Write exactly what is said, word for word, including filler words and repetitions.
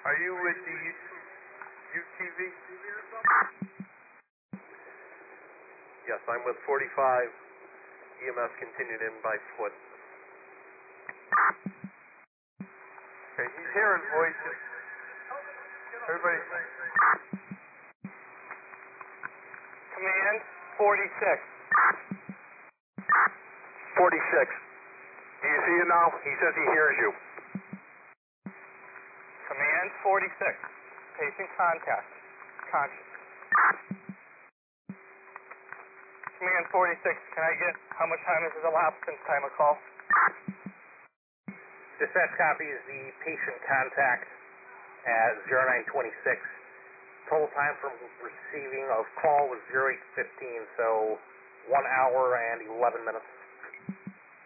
Are you with the U T V? Yes, I'm with forty-five. E M S continued in by foot. Okay, he's hearing voices. Everybody. Command forty-six. forty-six. Do you see it now? He says he hears you. Command forty-six. Patient contact. Conscious. Command forty-six, can I get how much time has elapsed since time of call? Dispatch copies the patient contact at zero nine twenty-six. Total time from receiving of call was zero eight fifteen, so one hour and eleven minutes.